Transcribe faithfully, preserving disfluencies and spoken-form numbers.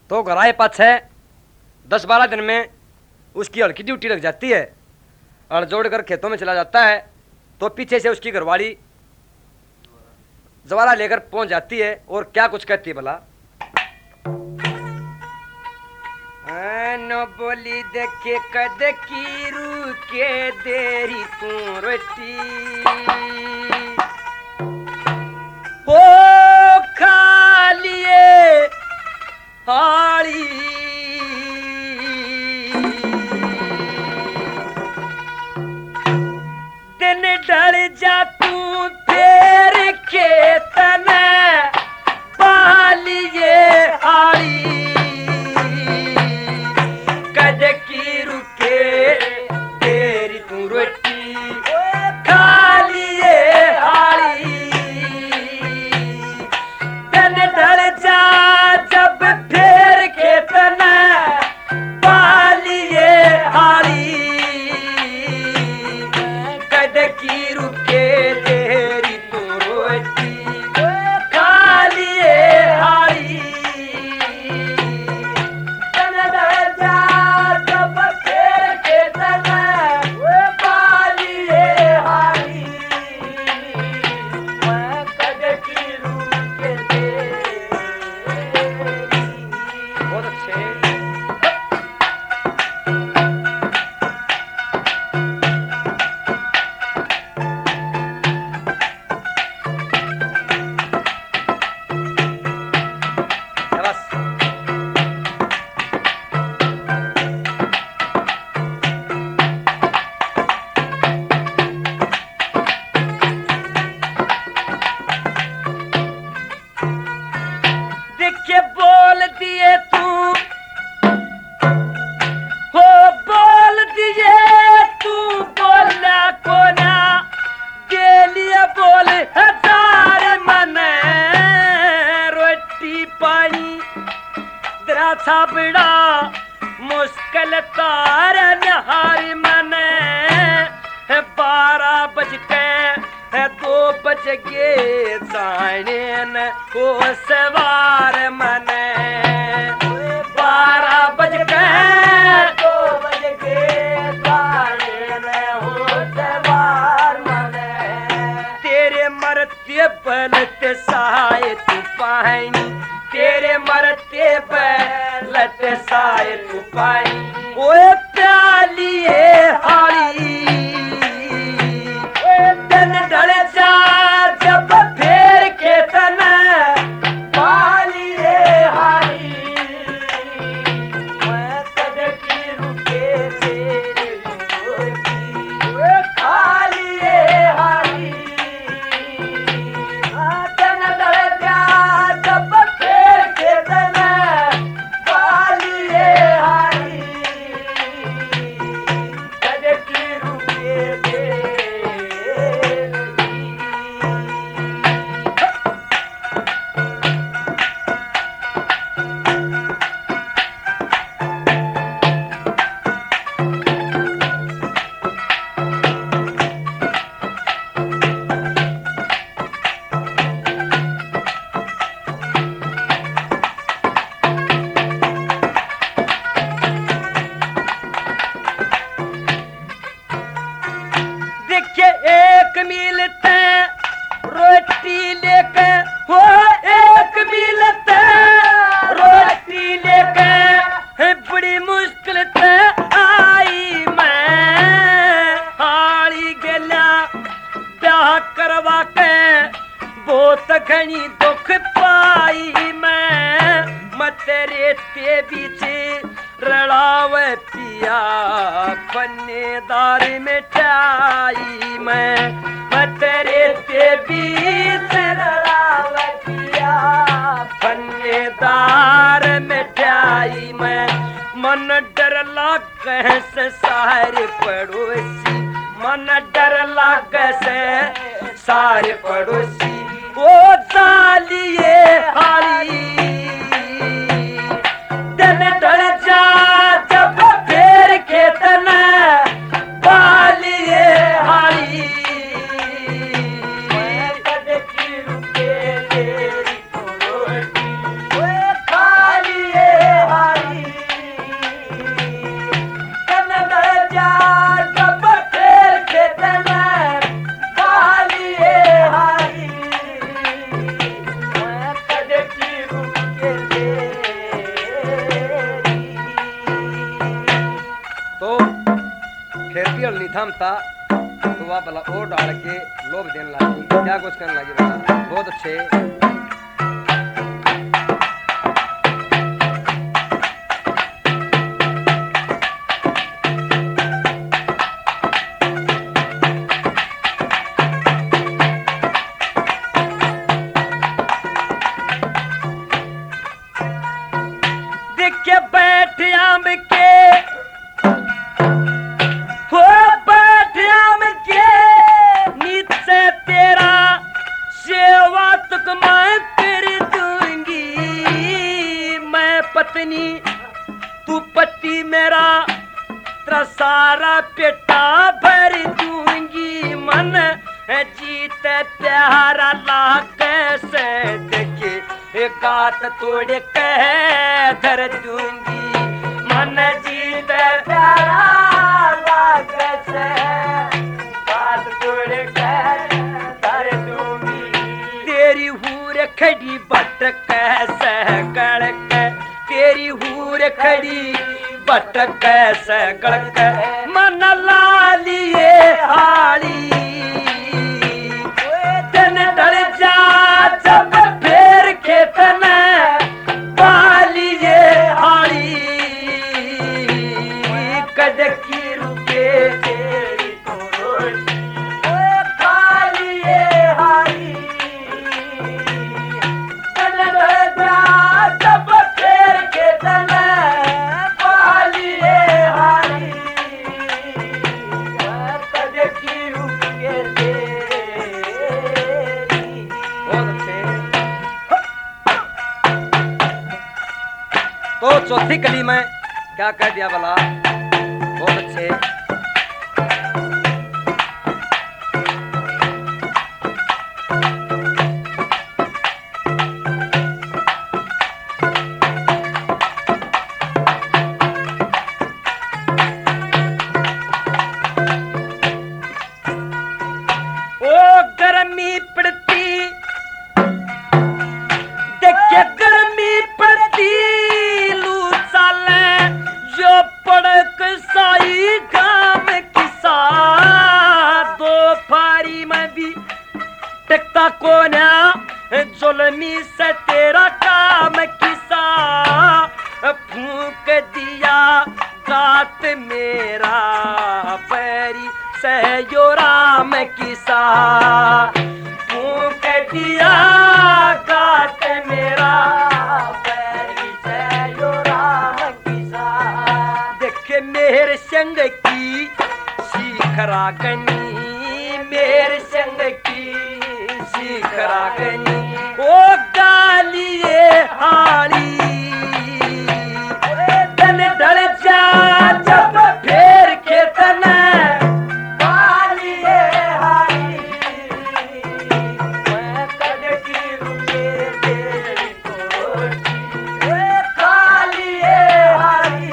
तो घर आए पाछे दस बारह दिन में उसकी हल्की ड्यूटी लग जाती है, हल जोड़ कर खेतों में चला जाता है। तो पीछे से उसकी घरवाली जवारा लेकर पहुंच जाती है और क्या कुछ कहती है भला। नो बोली देखे कद की रू के देरी तू रोटी हो खा लिए हाड़ी दिन ढल जा तू फेर खेतन पालिए हाड़ी कद की रुके तेरी तू रोटी खा लिए हाड़ी दिन ढल जा जब फेर खेतन पालिए हाड़ी कद की रुके तेरी तू रोटी खा लिए हाड़ी दिन ढल जा जब फेर खेतन पालिए हाड़ी कद की रुके तेरी। बहुत अच्छे। देखे बोल दिए तू हो बोल दिए तू बोला कोना दे लिया बोल हजार मन रोटी पानी तेरा छाबड़ा मुश्किल तार नहार मन बारह बज के दो बज गे जाने न हो सवार मन बारह बज के दो बज गे जाने न हो सवार मन तेरे मरते बलते साए तू पानी तेरे मरते बलते साए तू पानी ओए प्यालिए हाड़ी दिन ढल जा जब फेर खेतन पालिए हाड़ी कद की रुके तेरी रोटी खा लिए हाड़ी दिन ढल जा जब फेर खेतन पालिए हाड़ी कद की रुके तेरी। देखिए एक मिलते रोटी लेके हो एक मिलते रोटी लेके बड़ी मुश्किल से आई मैं हाड़ी गला ब्याह करवा के बहुत घनी दुख पाई मैं मत रेते बीचे रड़ावे पिया पन्नेदार मिठाई मैं मत रेते बीच रड़ावे पिया पन्नेदार मिठाई मैं मन डर लागे से सारे पड़ोसी मन डर लागे से सारे पड़ोसी ओ जालिए हाड़ी दिन ढल जा जब फेर खेतन पालिए हाड़ी कद की रुके तेरी रोटी खा लिए थामता तो वह भला और डाल के लोभ देने लगी, क्या कुछ करने लगी भला। बहुत अच्छे। के बैठ आम के हो बैठ आम के नीचे तेरा सेवा तुक मैं कर दूंगी, मैं पत्नी तू पति मेरा तेरा सारा पेटा भर दूंगी, मन जीत प्यारा ला कैसे देखे गात तोड़ के धर दूंगी, मन जीत प्यारा ला कैसे गात तोड़ के धर दूंगी, तेरी हूर खड़ी बट कैसे गड़क, तेरी हूर खड़ी बट कैसे गड़क, मन लालिए हाली दिन ढल जा जब फेर खेतन पालिए हाली, कद की रुके तेरी कोरोटी पालिए हाली, दिन ढल जा जब फेर खेतन पालिए हाली, कद की रुके तो चौथी कली में क्या कह दिया भला। बहुत अच्छे। ओ गर्मी पड़ती देखे गर्मी पड़ती जो पड़क साई काम किसा, दो फारी में भी टिकता कोना जुल्मी से तेरा काम किसा, फूंक दिया गात मेरा पैरी सहयो राम किसा, फूंक दिया गात मेरा पैरी सहयो राम किसा, देखे मेरे संग की शिखरागनी, मेरे संग की शिखरागनी, ओ गालिए हाली तन ढल जा जब फेर खेतन गालिए हाली, मैं कद की रुके तेरी कोठी गालिए हाली,